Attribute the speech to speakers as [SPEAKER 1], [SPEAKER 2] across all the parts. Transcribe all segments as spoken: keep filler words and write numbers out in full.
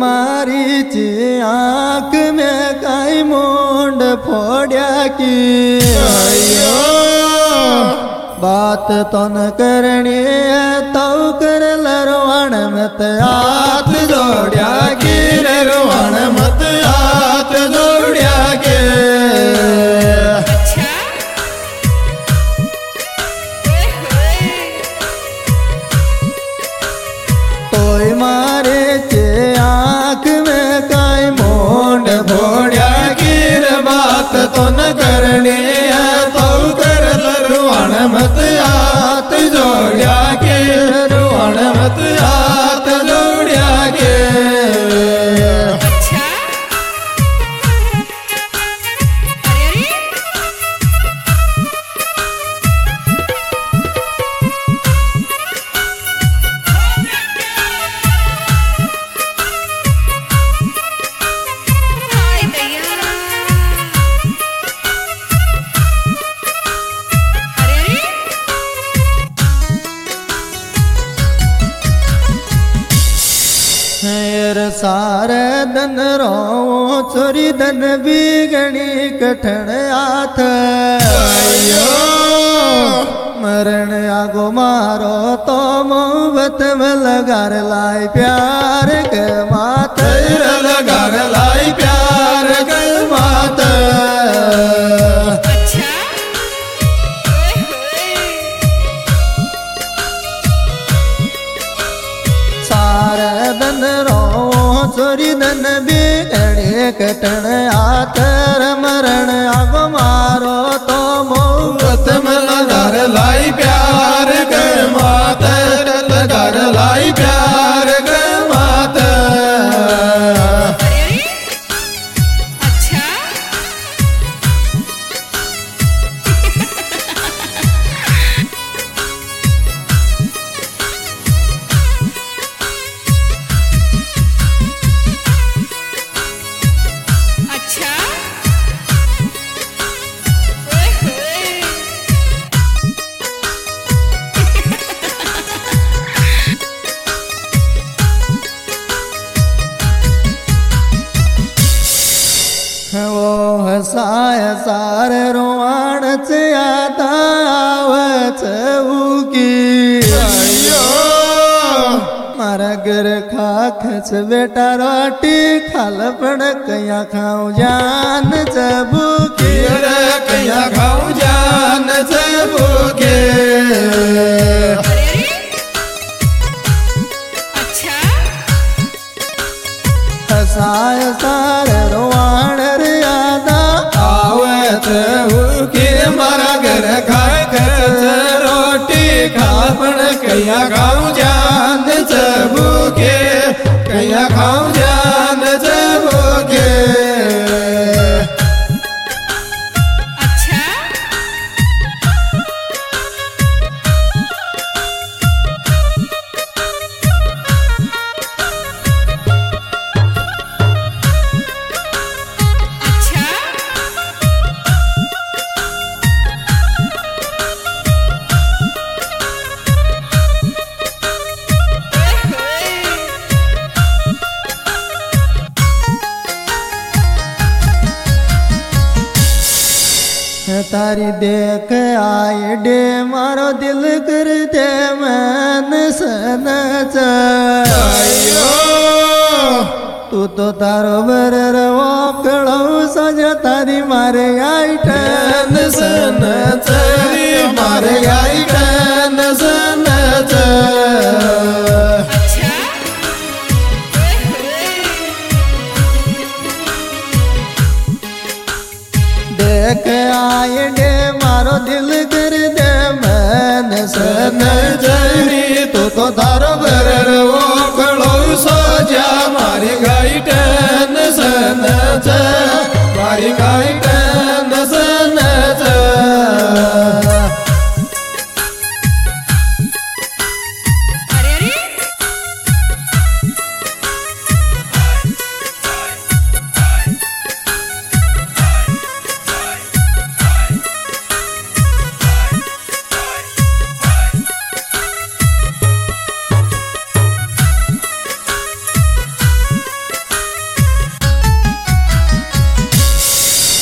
[SPEAKER 1] मारी ची आँख में काई मुंड फोड़िया की बात तो न करनी है तो कर लरवाण मत हाथ जोड़िया की लरवाण मत हाथ जोड़िया के तोय मारे चे आँख में काई मुंड फोड़िया की बात तो न करनी है तो कर लरवाण मत हाथ जोड़िया के लरवाण मत हाथ जोड़िया के सारे दन रो चोरी दन बिगणी कठण आथ मरण आगो मारो तो मोहब्बत में लगार लाई प्यार के मात लगार लाई प्यार के मात सारे दन रो चोरी दन बिगड़ी कटण आतर मरण आगो मारो तो मोहब्बत में लगार लाई प्यार कर मात लगार लाई प्यार कर मात वो हसाय सारे रोवाण च याद आवच उकी मारा घर खा खच बेटा रोटी खाल पण कया खाऊं जान चबुकी कया खाऊं जान चबुके हसाय सारे रोवाण मारा घर खा खच रोटी खापण कया खाऊं जान चबुके कया खाऊं जान चबुके तारी देख आए डे मारो दिल कर दे मन सन तू तो तारो बर रवो कड़ो सजा तारी मारे आई टन सन मारे आई टन सन देख आए डे मारो दिल कर दे मन सन जरी तू तो तारो बर वो खड़ो सो जा मारी गाई टन सन मारी गाई टन सन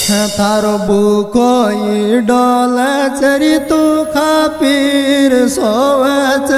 [SPEAKER 1] थारो भूखो ई डोल चरी तू खा पीर सोवच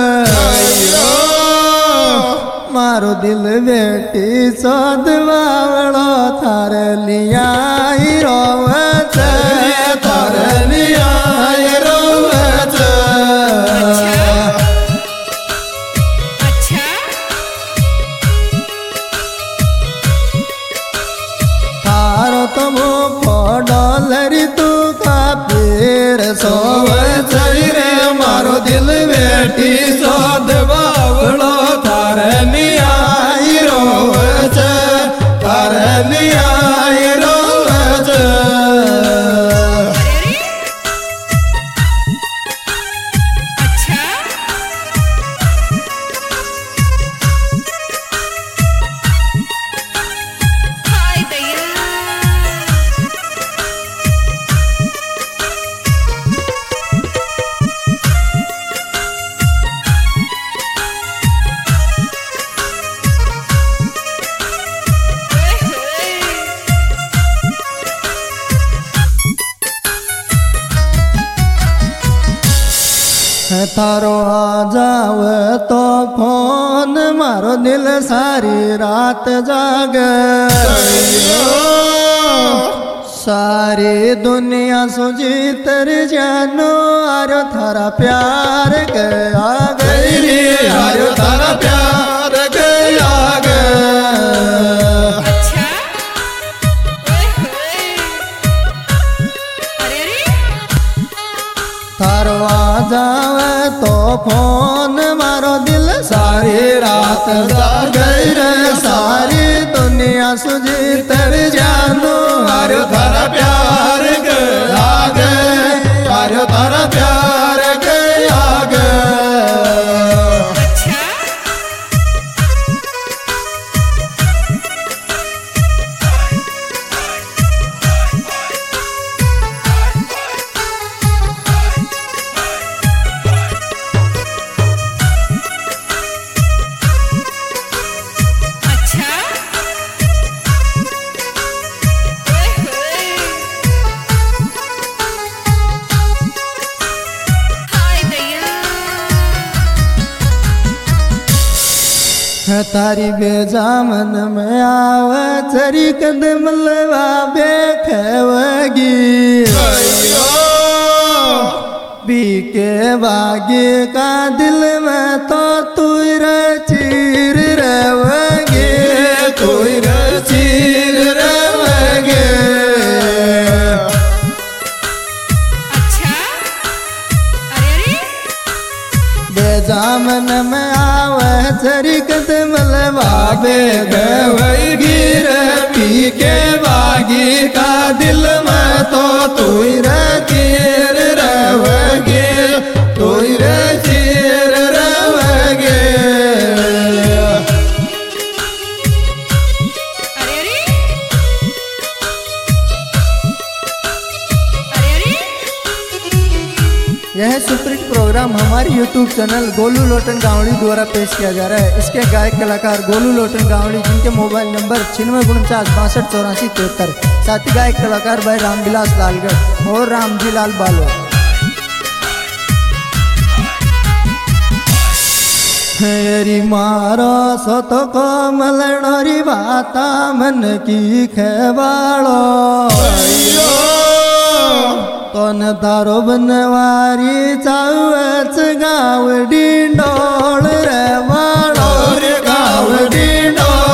[SPEAKER 1] मारो दिल बेटी चोदवावड़ो थार लिया रोवच थार लिया रोवच थारो तुम डॉलरी तू का पीर सोवच रे मारो दिल बेटी चोदवावड़ो थार लिया रोवच थार लिया रोवच थारो आ जाव तो फोन मारो दिल सारी रात जाग सारी दुनिया सुजी तर जानो आरो थारा प्यार गया गई रे आरो थारा प्यार गया थारो आ जावे तो फोन मारो दिल सारी रात जागई रे सारी दुनिया सुजी तर जानो आरो थारा प्यार गया गे आरो थारा प्यार गया गे तारी बेजामन में आव चरी कदम लवा बेखवगी पी के बागी का दिल में तो तुर चीर रवगे तुर चीर रवगे बेजामन में आव चरी कदम लवा बेखवगी पी के बागी का दिल में तो तुर चीर रवगे तुर चीर रवगे यह सुपरहिट प्रोग्राम हमारी यूट्यूब चैनल गोलू लोटन गावड़ी द्वारा पेश किया जा रहा है। इसके गायक कलाकार गोलू लोटन गावड़ी जिनके मोबाइल नंबर छिन्नवे उनचास बासठ चौरासी तिहत्तर साथ ही गायक कलाकार भाई रामविलास लालगढ़ और रामजी लाल बालो। हेरी मारो सत कमलनोरी बाता मन की खेवाड़ो तोन तारो बनवारी चावच गाव डिंडोल रे वाड़ो रे गाव डिंडोल